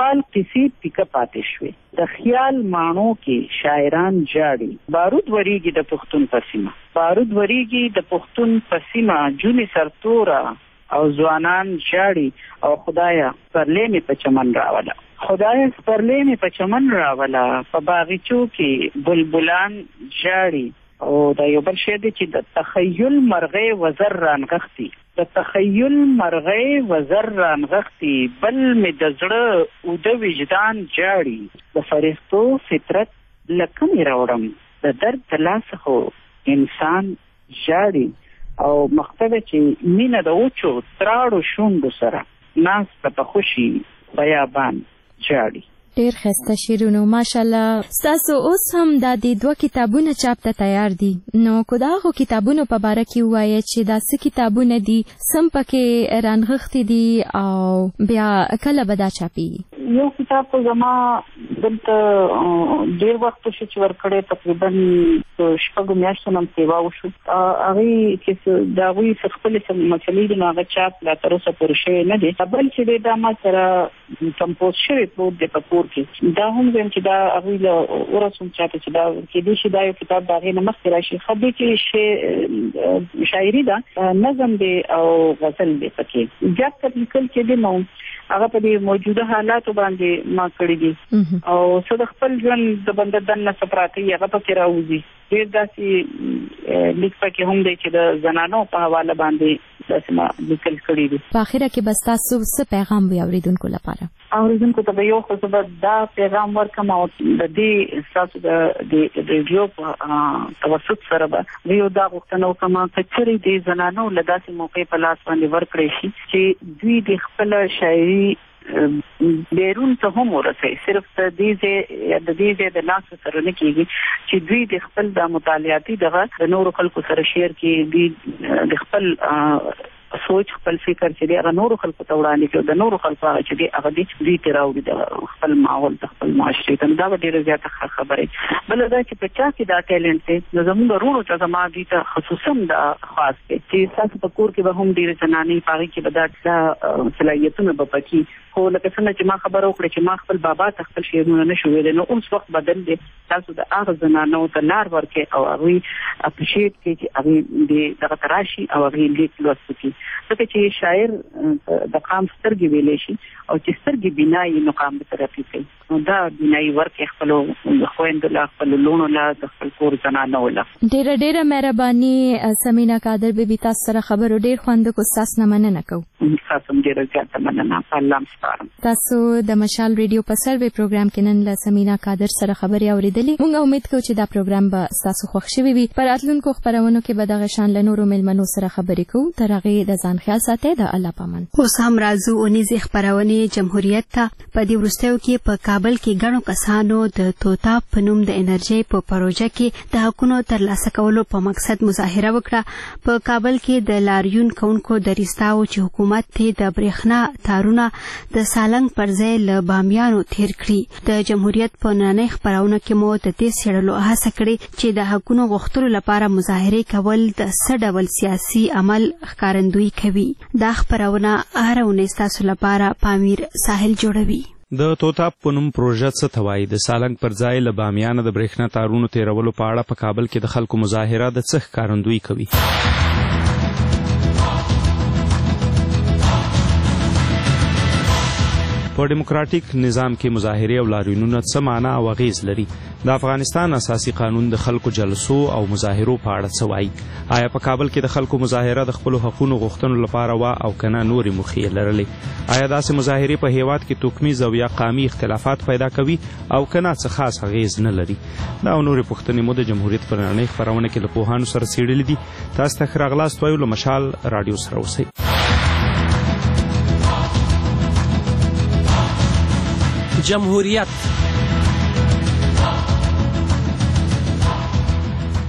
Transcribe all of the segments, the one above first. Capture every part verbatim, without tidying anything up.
خیال کسی پیکه پاتې شوې. د خیال مانو کې شاعران جاړي. بارود وریږي د پښتون په سیمه، بارود وریږي د پښتون په سیمه، جونې سرتوره او ځوانان جاړي او خدایا پرلې مې په چمن راوله، خدایا پرلې مې په چمن راوله، په باغچو کې بلبلان جاړي. او دا یو بل شی دی چې د تخیل مرغې وزر رانغښتي، د تخیل مرغې وزر رانغښتي، بل مې د زړه اوده وجدان جاړي. د فرښتو فطرت لکه مې راوړم، د درد د لاسه خو انسان جاړي. او مقصده چې مینه د اوچو تراړو شونډو سره ناسته په خوشي بیابان جاړي. ډیر ښایسته شعرونه ماشاءالله. ستاسو اوس هم دا د دوه کتابونه چاپ ته تیار دي، نو کو دا هغو کتابونو په باره کې ووایه چې دا څه کتابونه دي، سم پکې رانغښتي دي او بیا کله به دا چاپېږي؟ یو کتاب خو زما دلته ډېر وخت شو چې ورکړی، تقریبا شپږو میاشتو نه سیوا وشو. هغې کې د هغوی څه خپلې مسلې دي، نو هغه چاپ لا تر اوسه پورې شوی نه دی. بل چې دی دا ما سره کمپوز شوی پروت دی په کور کې. دا هم ویم چې دا هغوی له ورسوم چاته چې دا کېدای شي دا یو کتاب د هغې نه مخکې راشي. ښه دی چې شاعري ده، نظم دی او غزل دی پکې. زیات تر لیکل چې دی نو هغه په دې موجوده حالاتو باندې ما کړي دي او څه د خپل ژوند د بنده دننه څه پراته وي هغه پکې راوځي. ډېر داسې لیک پکې هم دی چې د زنانو په حواله باندې داسې ما لیکل کړي دي. په اخره کې به ستاسو څه پیغام وي اورېدونکو لپاره؟ اورېدونکو ته به یو خو زه به دا پیغام ورکړم او د دې ستاسو د ریډیو په توسط سره به یو دا غوښتنه وکړم که چېرې د زنانو له داسې موقع په لاس باندې ورکړی شي چې دوی د خپله شاعري بیرون ته هم ورسوي، صرف د دې ځای د دې ځای د ناستو سره نه کېږي چې دوی د خپل د مطالعاتي دغه د نورو خلکو سره شیر کړي، دوی د خپل سوچ خپل فکر چې دی هغه نورو خلکو ته وړاندې کړي، د نورو خلکو هغه چې دی هغه دی دوی ته راوړي د خپل ماحول د خپل معاشرې ته. دا به ډېره زیاته ښه خبره. بله دا چې په چا کې دا ټیلنټ دی، نو زموږ وروڼو ته زما دوی ته خصوصا دا خاص دی چې ستاسو په کور کې به هم ډېرې زنانې په هغې کې به دا صلاحیتونه به پکې. خو لکه څنګه چې ما خبره وکړه چې ما خپل بابا ته خپل شعرونه نه شو ویلی، نو اوس وخت بدل دی. تاسو د هغه زنانو ته لار ورکړئ او هغوی اپریشیټ کړئ چې هغوی د دغه ته راشي او هغوی لیک لوست وکړي. ځکه چې شاعر د قام سترګې ویلی شي او چې سترګې بنا یي نو قام به ترقي کوي. نو دا بنایي ورکړئ خپلو خویندو له، خپلو لوڼو له، د خپل کور زنانو له. ډېره ډېره مهرباني سمینا قادر بیبي، تاسو سره خبرو ډېر خوند وکړو، ستاسو نه مننه کوو. تاسو هم ډېره زیاته مننه. په الله سپارم. تاسو د مشال ریډیو په سروې پروګرام کې نن له سمینا قادر سره خبرې اورېدلې. موږ امید کوو چې دا پروګرام به ستاسو خوښ شوی وي. په راتلونکو خپرونو کې به دغه شان له نورو مېلمنو سره خبرې کوو. تر هغې د ځان خیال ساتئ. د الله پامان. اوس هم راځو اونیزې خپرونې جمهوریت ته. په دې وروستیو کې په کابل کې ګڼو کسانو د توتا په نوم د انرژۍ په پروژه کې د حقونو ترلاسه کولو په مقصد مظاهره وکړه. په کابل کې د لاریون کوونکو دریستاو چې حکومت ته د برېښنا تارونه د سالنګ پر ځای له بامیانو تیر کړي. د جمهوریت په نننۍ خپرونه کې مو د دې څېړلو هڅه کړې چې د حقونو غوښتلو لپاره مظاهرې کول د څه ډول سیاسي عمل ښکارندویي کوي. دا خپرونه هره اونۍ ستاسو لپاره پامیر ساحل جوړوي. د توتا په نوم پروژه څه ته وایي؟ د سالنګ پر ځای له بامیانه د برېښنا تارونو تیرولو په اړه په کابل کې د خلکو مظاهره د څه ښکارندویي کوي؟ په ډیموکراټیک نظام کې مظاهرې او لاریونونه څه معنا او اغیز لري؟ د افغانستان اساسي قانون د خلکو جلسو او مظاهرو په اړه څه وایي؟ آیا په کابل کې د خلکو مظاهره د خپلو حقونو غوښتنو لپاره وا او کنه نورې موخې یې لرلې؟ آیا داسې مظاهرې په هیواد کې توکمیز او یا قامي اختلافات پیدا کوي او کنه څه خاص اغیز نه لري؟ دا او نورې پوښتنې مو د جمهوریت په نننۍ خپرونه کې له پوهانو سره څېړلې دي. تاسو ته ښه راغلاست وایو. له مشال راډیو سره اوسئ. جمهوریت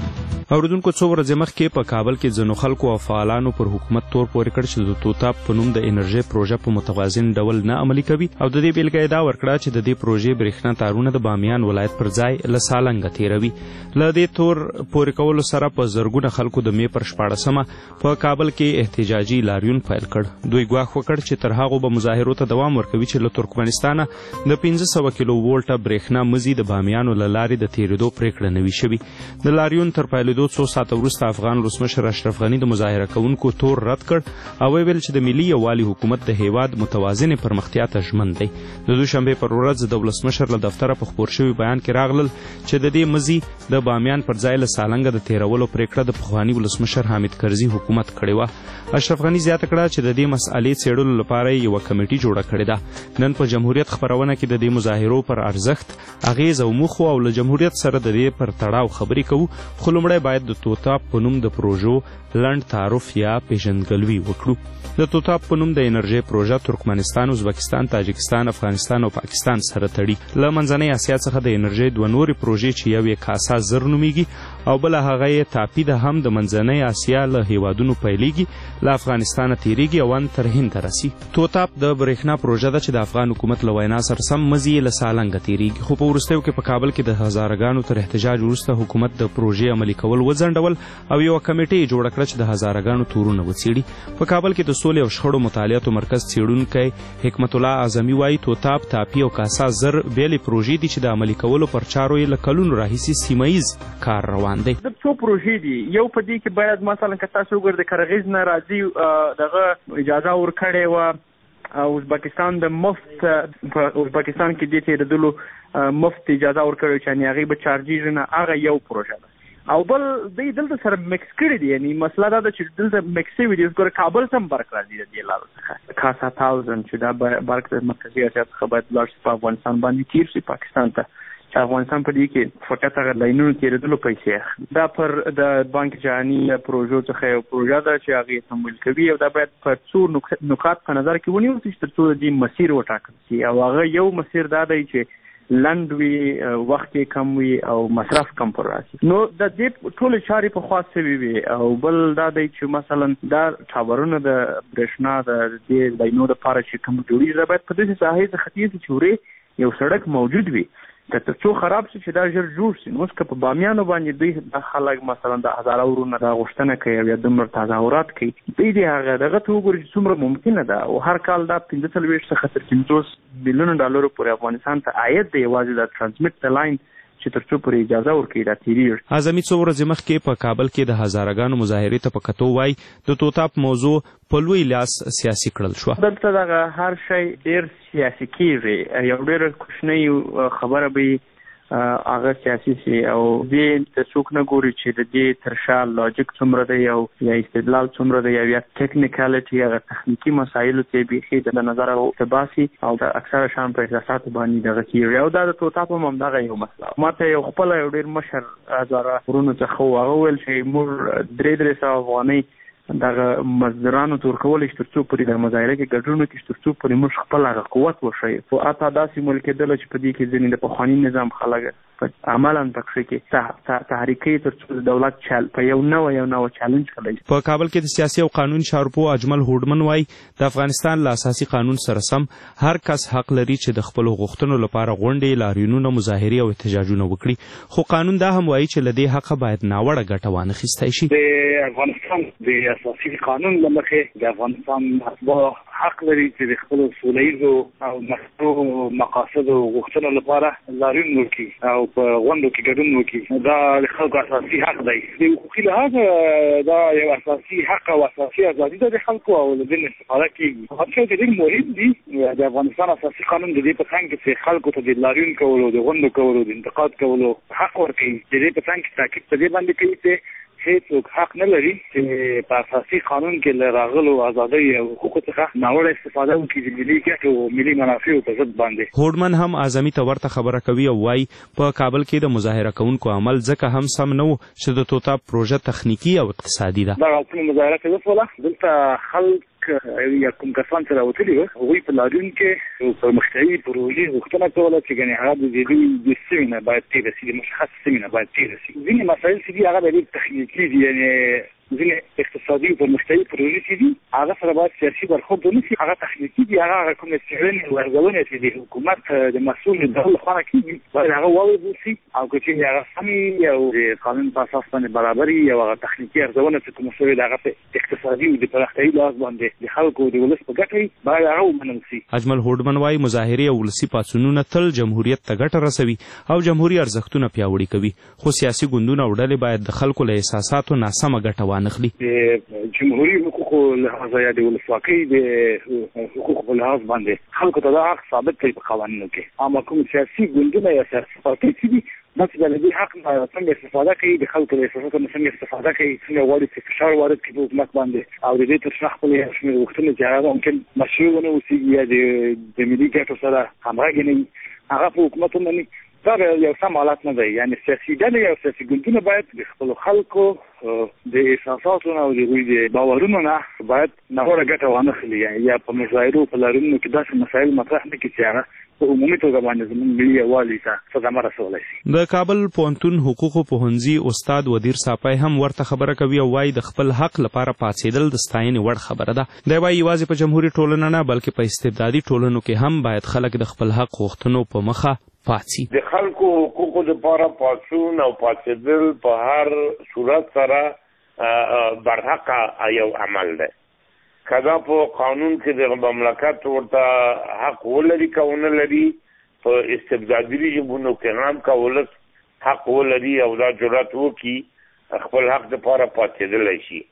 اوریدونکو څو ورځې مخکې په کابل کې ځینو خلکو او فعالانو پر حکومت تور پورې کړ چې د توتاب په نوم د انرژي پروژه په متوازن ډول نه عملي کوي او د دې بیلګه دا ورکړه چې د دې پروژې برېښنا تارونه د بامیان ولایت پر ځای له سالنګ تیروي. له دې تور پورې کولو سره په زرګونه خلکو د مې پر شپاړسمه په کابل کې احتجاجي لاریون پیل کړ. دوی ګواښ وکړ چې تر هغو به مظاهرو ته دوام ورکوي چې له ترکمنستانه د پنځه سوه کیلو وولټه برېښنا مزي د بامیانو له لارې د تیرېدو پرېکړه نه وي شوې. د لاریون تر پایلېدو څو ساعته وروسته افغان ولسمشر اشرف غني د مظاهره کوونکو تور رد کړ او ویل چې د ملي یووالي حکومت د هیواد متوازنې پرمختیا ته ژمن دی. د دوشنبې پر ورځ د ولسمشر له دفتره په خپور شوي بیان کې راغلل چې د دې مزي د بامیان پر ځای له سالنګه د تیرولو پرېکړه د پخواني ولسمشر حامد کرزي حکومت کړې وه. اشرف غني زیاته کړه چې د دې مسئلې څېړلو لپاره یوه کمیټي جوړه کړې ده. نن په جمهوریت خپرونه کې د دې مظاهرو پر ارزښت، اغېز او موخو او له جمهوریت سره د دې پر تړاو خبرې کوو، خو لومړی باید د توتاب په نوم د پروژو لنډ تعارف یا پیژندګلوي وکړو. د توتاب په نوم د انرژي پروژه ترکمنستان، ازبکستان، تاجکستان، افغانستان او پاکستان سره تړي. له منځنۍ اسیا څخه د انرژي دوه نورې پروژې چې یو یې کاسا زر نومیږي او بله هغه یې تاپي ده هم د منځنۍ اسیا له هیوادونو پیلیږي، له افغانستانه تیریږي او ان تر هند ته رسي. توتاب د برېښنا پروژه ده چې د افغان حکومت له وینا سره سم مزي له سالنګه تیریږي، خو په وروستیو کې په کابل کې د هزارهګانو تر احتجاج وروسته حکومت د پروژې عملي کول وځنډول او یوه کمیټې جوړه کړه چې د هزارهګانو تورونه وڅېړي. په کابل کې د سولې او شخړو مطالعاتو مرکز څېړونکی حکمت الله اعظمي وایي توتاب، تاپي او کاسا زر بیلې پروژې دي چې د عملي کولو پر چارو یې له کلونو راهیسې سیمه ییز کار روان دی. د څو پروژې دي، یو په دې کې باید مثلا که تاسو وګورئ د کرغیز نه راځي دغه اجازه ورکړې وه او ازبکستان د مفت په ازبکستان کې دې تېرېدلو مفت اجازه ورکړې چې یعنې هغې به چارجېږي نه، هغه یو پروژه ده. او بل دوی دلته سره مکس کړي دي، یعنی مسله دا ده چې دلته مکس شوي دي. ګوره کابل ته هم برق راځي د دې لارو څخه، کاسا تاوزن چې دا برق د مرکزي اسیا څخه باید لاړ شي په افغانستان باندې تیر شي پاکستان ته، چې افغانستان په دې کې فقط هغه لاینونو تېرېدلو پیسې اخلي. دا پر د بانک جهاني پروژو څخه یو پروژه ده چې هغې تمویل کوي او دا باید په څو نکات په نظر کې ونیول شي تر څو د دې مسیر وټاکل شي. او هغه یو مسیر دا دی چې لنډ وي، وخت یې کم وي او مصرف کم پر راشي. نو د دې ټولې چارې په خوا سوي وي. او بل دا دی چې مثلا دا ټاورونه د برېښنا د دې لاینو دپاره چې کوم جوړېږي دا باید په داسې ساحې څخه تېر شي چې ورې یو سړک موجود وي که تر څو خراب شي چې دا ژر جوړ شي. نو اوس که په بامیانو باندې دوی د خلک مثلا د هزاره ورونه دا غوښتنه کوي او یا دومره تظاهرات کوي، دوی د هغه دغه ته وګوري چې څومره ممکنه ده. او هر کال دا پنځه څلوېښت څخه تر پنځوس میلیونه ډالرو پورې افغانستان ته عاید دی یوازې د ټرانسمیټ د لاین چې تر څو پورې اجازه ورکړي دا تیریږي. اعظمي څو ورځې مخکې په کابل کې د هزارهګانو مظاهرې ته په کتو وایي د توتاب موضوع په لوی لاس سیاسي کړل شوه. دلته دغه هر شی ډېر سیاسي کېږي، یو ډېره کوچنۍ خبره به هغه سیاسي سي او دې ته څوک نه ګوري چې د دې تر شا لاجیک څومره دی او یا استدلال څومره دی یا ټکنیکالټي هغه تخنیکي مسایلو ته بیخي د نظره ورتباسي او د اکثره شان په احساساتو باندې دغه کېږي. او دا د توتاب هم همدغه یو مسله. ما ته یو خپله یو ډېر مشر هزاره ورونو څخه و، هغه ویل چې موږ درې درې سوه افغانۍ دغه مزدورانو تور کولی چې تر څو پورې د مظاهره کې ګډون وکړي تر څو پورې موږ خپل هغه قوت وښیو. خو حتی داسې مول کېدله چې په دې کې ځینې د پخواني نظام خلک عملا پکښې کې تحریکي تر څو د دولت چل په یو نوی یو نوی چالنج کړی. په کابل کې د سیاسي او قانون شارپو اجمل هوډمن وایي د افغانستان له اساسي قانون سره سم هر کس حق لري چې د خپلو غوښتنو لپاره غونډې، لاریونونه، مظاهرې او احتجاجونه وکړي. خو قانون دا هم وایي چې له دې حقه باید ناوړه ګټه وانخیستی شي. د افغانستان د اساسي قانون له مخې د افغانستان مطبوع حق لري چې د خپلو سوله ییزو او مشروع مقاصدو غوښتنو لپاره لاریون وکړي او په غونډو کې ګډون وکړي. دا د خلکو اساسي حق دی. د حقوقي لحاظه دا یو اساسي حق او اساسي ازادي ده د خلکو او له دې استفاده کېږي. هر څه ډېر مهم دي. د افغانستان اساسي قانون د دې په څنګ کې چې خلکو ته د لاریون کولو، د غونډو کولو، د انتقاد کولو حق ورکوي. د دې په څنګ کې تاکید په دې باندې کوي چې هیڅوک حق نه لري چې په اساسي قانون کې له راغلو ازادۍ او حقوقو څخه ناوړه استفاده وکړي د ملي ګټو او ملي منافعو په ضد باندې. هوډمن هم اعظمي ته ورته خبره کوي او وایي په کابل کې د مظاهره کوونکو عمل ځکه هم سم نه و چې د توتاب پروژه تخنیکي او اقتصادي ده. دا ټول مظاهره کې وسوله دلته خلک یا کوم کسان سره وتلي وو هغوی په لاریون کې پرمختیایي پروژې غوښتنه کوله چې ګنې هغه د دې د سیمې نه باید تېره شي، د مشخص سیمې نه باید تېره شي. ځینې مسایل چې دي هغه د ډېر تخنیکي دي، یعنې ځینې اقتصادي او پرمختیایي پروژې چې دي هغه سره باید سیاسي برخورد ونه شي، هغه تخنیکي دي، هغه کومې څېړنې او ارزونې چې د حکومت د مسؤل ډول لخوا کېږي باید هغه واورېدل شي، او که چېرې هغه سمې او د قانون په اساس باندې برابر وي او هغه تخنیکي ارزونه چې کومه شوې ده هغه په اقتصادي او د پراختیایي لحاظ باندې د خلکو د ولس په ګټه وي باید هغه ومنل شي. اجمل هوډمن وایي مظاهرې او ولسي پاڅونونه تل جمهوریت ته ګټه رسوي او جمهوري ارزښتونه پیاوړي کوي، خو سیاسي ګوندونه او ډلې باید د خلکو له احساساتو ناسمه ګټه وانخلي. جمهوري حقوقو لحاظ یا د ولسواکۍ د حقوقو په لحاظ باندې خلکو ته دا حق ثابت کړي په قوانینو کې، اما کوم سیاسي ګوندونه یا سیاسي پارټۍ چې دي دا چې د دې حق نه څنګه استفاده کوي، د خلکو له احساساتو نه څنګه استفاده کوي، څنګه غواړي چې فشار وارد کړي په حکومت باندې او د دې تر شا خپلې یو شمېر غوښتنې چې هغه ممکن مشروع ونه اوسېږي یا د ملي ګټو سره همغږې نه وي، هغه په حکومت ومني. دا یو سم حالت نه دی، یعنې سیاسي ډلې او سیاسي ګوندونه باید د خپلو خلکو د احساساتو نه او د هغوی د باورونو نه باید ناوړه ګټه وانخلي، یا په مظاهرو په لاریونونو کې داسې مسایل مطرح نه کړي چې هغه په عمومي توګه باندې زموږ ملي یووالي ته صدمه رسولی شي. د کابل پوهنتون حقوقو پوهنځي استاد ودیر ساپی هم ورته خبره کوي او وایي د خپل حق لپاره پاڅېدل د ستاینې وړ خبره ده. دی وایي یوازې په جمهوري ټولنه نه بلکې په استبدادي ټولنو کې هم باید خلک د خپل حق غوښتنو په مخه پاتې. د خلکو حقوقو لپاره پاڅون او پاڅېدل په هر صورت سره برحق یو عمل دی، که دا په قانون کې د مملکت ورته حق ولري که ونه لري، په استبدادي رژیمونو کې هم که ولس حق ولري او دا جرأت وکړي خپل حق دپاره پاڅېدلی شي.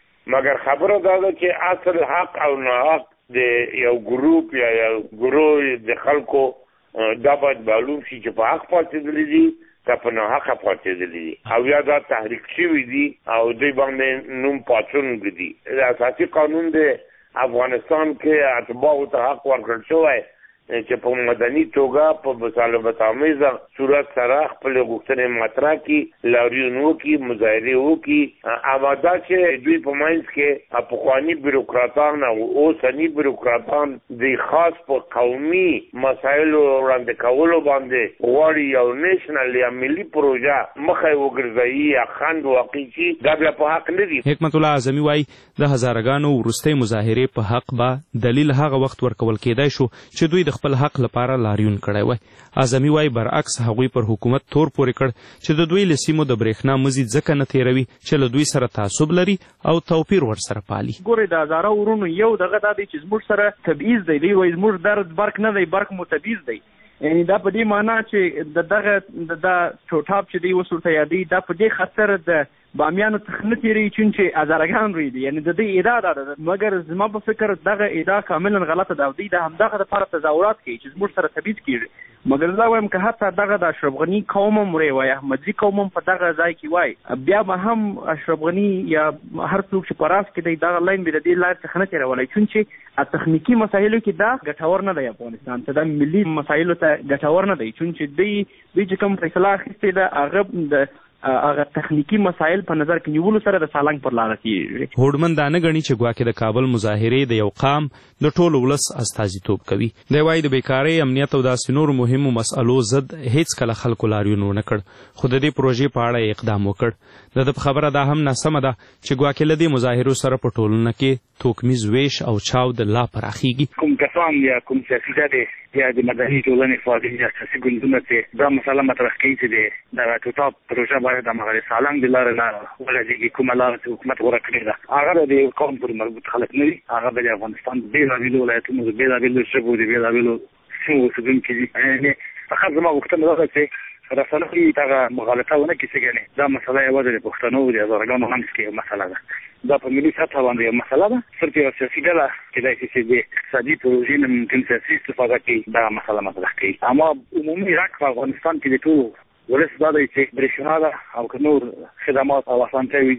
مګر خبره دا ده چې اصل حق او ناحق د یو ګروپ یا یو ګروه د خلکو دا باید معلوم شي چې په حق پاتېدلی دي که په ناحقه پاتېدلی دي، او یا دا تحریک شوي دي او دوی باندې نوم پاڅون دي. د اساسي قانون د افغانستان کې اتباعو ته حق ورکړل شوی چې په مدني توګه په مطالبت آمیزه صورت سره خپلې غوښتنې مطرح کړي، لاریون وکړي، مظاهرې وکړي. اما دا چې دوی په منځ کې پخواني بیروکراتان او اوسني بیروکراتان د خاص په قومي مسایلو وړاندې کولو باندې غواړي یو نیشنل یا ملي پروژه مخه یې وګرځوي یا خنډ واقع شي، دا بیا په حق نه دي. حکمت الله اعظمي وایي د هزارهګانو وروستۍ مظاهرې په حق به دلیل هغه وخت ورکول کېدای شو چې دوی د خپل حق لپاره لاریون کړی وای. اعظمي وایي برعکس هغوی پر حکومت تور پورې کړ چې د دوی له سیمو د برېښنا مزي ځکه نه تېروي چې له دوی سره تعصب لري او توپیر ورسره پالي. ګورئ د هزاره ورونو یو دغه دا دی چې زموږ سره تبعیض دی، دوی وایي زموږ درد برق نه دی، برق مو تبعیض دی. یعنې دا په دې معنا چې د دغه دا چوټاپ چې دی اوس ورته یادوي دا په دې خاطر د بامیانو څخه نه تېروي چون چې هزارهګان روی دي، یعنې د دې ادعا دا ده. مګر زما په فکر دغه ادعا کاملا غلطه ده او دوی د همدغه دپاره تظاهرات کوي چې زموږ سره تبعیض کېږي. مګر زه وایم که حتی دغه د اشرف غني قوم هم وری وایي، احمدزي قوم هم په دغه ځای کې وایي، بیا به هم اشرف غني یا هر څوک چې په راس کې دی دغه لاین به د دې لارې څخه نه تېرولی، چون چې تخنیکي مسایلو کې دا ګټور نه دی افغانستان ته، دا ملي مسایلو ته ګټور نه دی، چون چې دوی دوی چې کوم فیصله اخیستې ده هغه د هغه تخنیکی مسایل په نظر کې نیولو سره د سالنګ پر لاره کېږي. هوډمن دا نه ګڼي چې ګواکې د کابل مظاهرې د یو قام د ټولو ولس استازیتوب کوي. دی وایي د بیکارۍ، امنیت او داسې نورو مهمو مسئلو ضد هیڅ کله خلکو لاریون ونه کړ، خو د دې پروژې په اړه اقدام وکړ. د ده په خبره دا هم ناسمه ده چې ګواکې له دې مظاهرو سره په ټولنه کې توکمیز ویش او چاود لا پراخیږي. کوم کسان یا کوم سیاسي ډلې یا د مدني ټولنې فعالین یا سیاسي ګوندونه چې دا مسله مطرح کوي چې د دغه ټوټاپ پروژه باید د هغه سالنګ د لارې نه ولګېږي، کومه لاره چې حکومت غوره کړې ده هغه د یو قوم پورې مربوط خلک نه دي، هغه د افغانستان د بېلابېلو ولایتونو د بېلابېلو ژبو د بېلابېلو سیمو اوسېدونکي دي. یعنې فقط زما غوښتنه دا ده چې رسنۍ دغه مغالطه ونه کړي چې ګنې دا مسله یوازې د پښتنو د هزارهګانو منځ کې یو مسله ده، دا په ملي سطحه باندې یو مسله ده. صرف یو سیاسي ډله کېدای شي چې د اقتصادي پروژې نه ممکن سیاسي استفاده کوي دغه مسله مطرح کوي. اما عمومي حق په افغانستان کې د ټولو ولس دا دی چې برېښنا ده او که نور خدمات او اسانتیاوې دي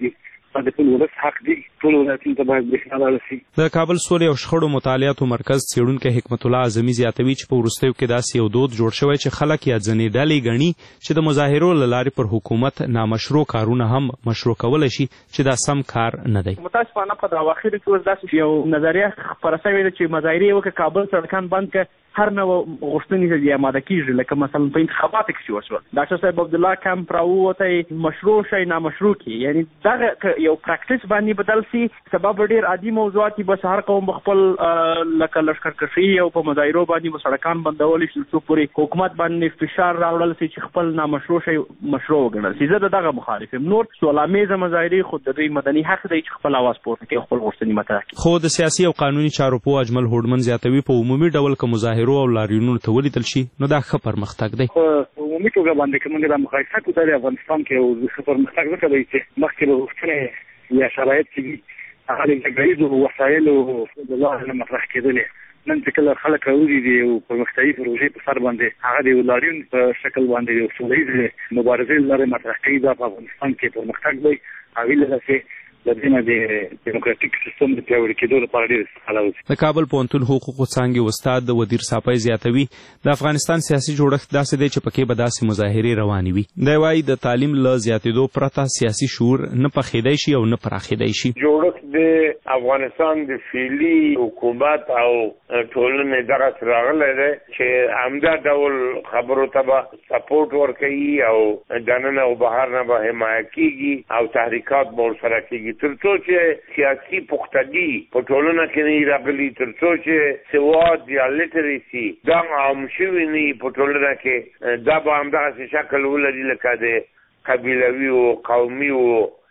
د ټول ولس حق دی ټول ولایتونو ته باید برېښنا لاړه شي. د کابل سولې او شخړو مطالعاتو مرکز څېړونکی حکمت الله اعظمي زیاتوي چې په وروستیو کې داسې یو دود جوړ شوی چې خلک یا ځینې ډلې ګڼي چې د مظاهرو له لارې پر حکومت نامشروع کارونه هم مشروع کولی شي چې دا سم کار نه دی. متاسفانه په اواخرو کې اوس داسې یو نظریه خپره شوې ده چې مظاهرې وکړه کابل سړکان بند کړه هر نوع غوښتنې یې اماده کېږي لکه مثلا په انتخاباتو کې چې وشول ډاکټر صاحب عبدالله کمپ راووتی مشروع شی نامشروع کړي یعنی دغه یو پراکټس باندې بدل شي سبب ډېر عادي موضوعات دي بس هر قوم خپل لکه لښکرکشي او په مظاهرو باندې به سړکان بندولی شي څو پورې حکومت باندې فشار راوړل شي چې خپل نامشروع شی مشروع وګڼل شي. زه د دغه مخالف یم. نور سولامیزه مظاهرې خو د دوی مدني حق دی چې خپل اواز پورته کړي خپل غوښتنې مطرح کړي. خو د سیاسي او قانوني چارو پوه اجمل هوډمن زیاتوي په عمومي ډول که مظاهرو او لاریونونو ته ولیدل شي نو دا ښه پرمختګ دی. په عمومي توګه باندې که موږ دا مقایسه کوو د افغانستان کې یو ښه پرمختګ ځکه دی چې مخکې به غوښتنې یا شرایط چې وي هغه د جګړیزو وسایلو د لارې نه مطرح کېدلې. نن چې کله خلک راوځي د یو پرمختیایي پروژې په سر باندې هغه د یو لاریون په شکل باندې یو سوله ییزې مبارزې له لارې مطرح کوي دا په افغانستان کې پرمختګ دی. هغوی له داسې د دې نه د ډیموکراتیک سیستم د پیاوړي کېدو لپاره ډېر استفاده وشي. د کابل پوهنتون حقوقو څانګې استاد ودیر ساپی زیاتوي د افغانستان سیاسي جوړښت داسې دی چې پکې به داسې مظاهرې روانې وي. دی وایي د تعلیم له زیاتېدو پرته سیاسي شعور نه پخېدی شي او نه پراخېدی شي. جوړښت د افغانستان د فعلي حکومت او ټولنې دغسې راغلی دی چې همدا ډول خبرو ته به سپورټ ورکوي او دننه او بهر نه به حمایه کېږي او تحریکات به ورسره کېږي تر څو چې سیاسي پختګي په ټولنه کې نه راغلي تر څو چې سواد یا لیټریسي دا عام شوي نه په ټولنه کې دا به همدغسې شکل ولري لکه د قبیلوي او قومي او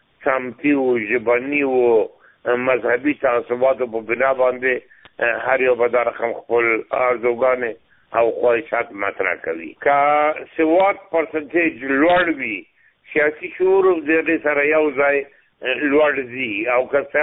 سمتي او ژبني او مذهبي تعصباتو په بنا باندې هر یو به دا رقم خپل ارزوګانې او خواهشات مطرح کوي. که سواد پرسنټیج لوړ وي سیاسي شعور د دې سره یو ځای لوړ ځي او که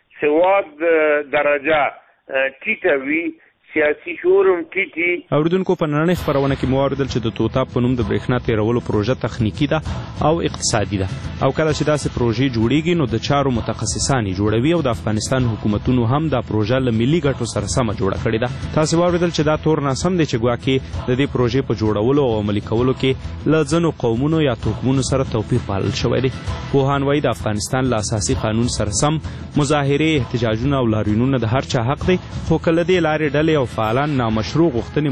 سواد درجه ټیټه وي سیاسي شعور هم ټیټي. اوریدونکو په نننۍ خپرونه کې مو واورېدل چې د توتاب په نوم د برېښنا تېرولو پروژه تخنیکي ده او اقتصادي ده او کله چې داسې پروژې جوړیږي نو د چارو متخصصان یې جوړوي او د افغانستان حکومتونو هم دا پروژه له ملي ګټو سره سمه جوړه کړې ده. تاسې واورېدل چې دا تور ناسم دی چې ګواکې د دې پروژې په جوړولو او عملي کولو کې له ځینو قومونو یا توکمونو سره توپیر پالل شوی دی. پوهان وایي د افغانستان له اساسي قانون سره سم مظاهرې احتجاجونه او لاریونونه د هر چا حق دی خو که له دې لارې ډلې او فعالان نامشروع غوښتنې